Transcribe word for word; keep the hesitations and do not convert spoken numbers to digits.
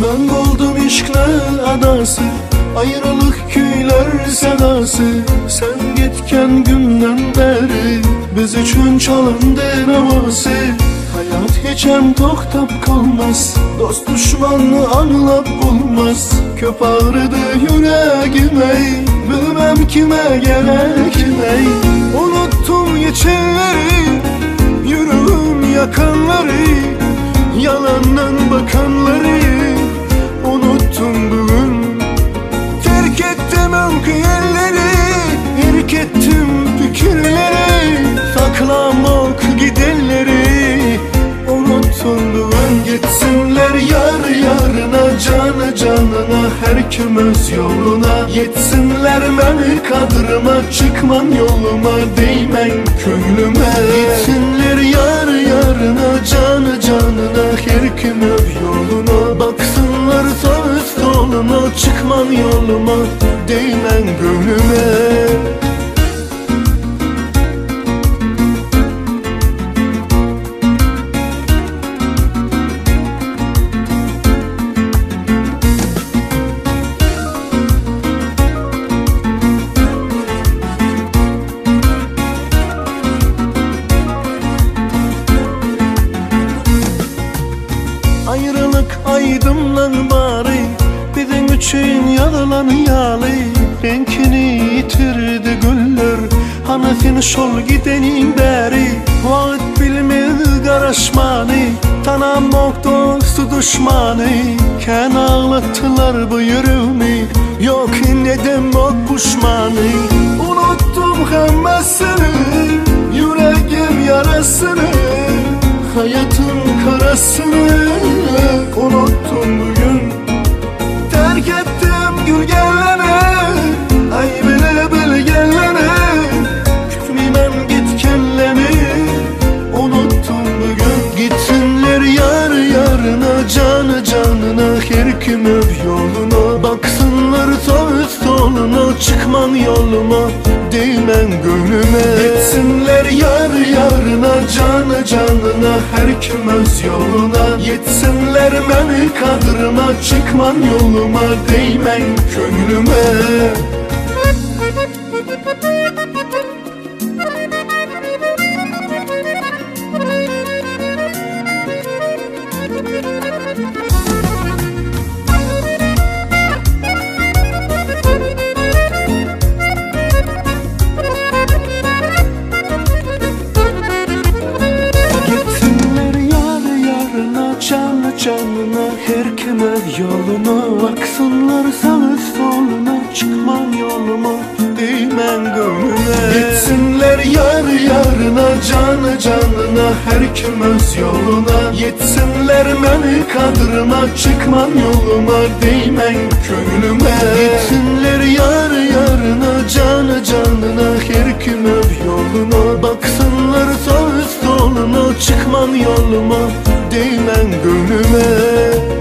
Ben oldum işkle adası, ayrılık köyler sedası. Sen gitken günden beri biz üçün çalındı havası. Hayat geçen toktap kalmaz, dost düşmanı anlap bulmaz. Köp ağrıdı yüreğime, bilmem kime gerek ney. Unuttum geçenleri, yüreğim yakanları, yalandan bakanları. Unuttum bugün, terk ettim önkü yerleri, irk ettim fikirleri, saklamak gidenleri. Unuttum bugün, gitsinler yar yarına, canı canına, her kim öz yoluna. Yetsinler beni kadrıma, çıkman yoluma, değmen köylüme. Gitsinler yar yarına, canı canına, her kim öz yoluna. Baksınlar sağ soluna, çıkman yoluma, değmen gönlüme. Ayrılık aydımlan bari, bizim üçün yaralan yalı. Renkini yitirdi güller, hanafin şol gidenin beri. Vakit bilmez karışmanı, tanımak dostu düşmanı. Ken ağlattılar bu yüreğimi, yok ne demek pişmanı. Unuttum hemmesini, yüreğim yarasını, hayatın karasını. Unuttum bugün, terk ettim gülgenlere, ay bile bilgenlere, kütmeyem gitkenleri. Unuttum bugün, gitsinler yar yarına, canı canına, her kim öv yoluna. Baksınlar sağ soluna, çıkman yoluma, değmen gönlüme. Gitsinler yar yarına, canı canına, her kim öz yoluna. Yetsinler beni kadrıma, çıkman yoluma, değmen gönlüme. Canına, her kim öz yoluna. Baksınlar sağ soluna, çıkman yoluma, değmen gönlüme. Gitsinler yar yarına, canı canına, her kim öz yoluna. Yetsinler beni kadrıma, çıkman yoluma, değmen gönlüme. Gitsinler yar yarına, canı canına, her kim öz yoluna. Baksınlar sağ soluna, çıkman yoluma, değmen gönlüme.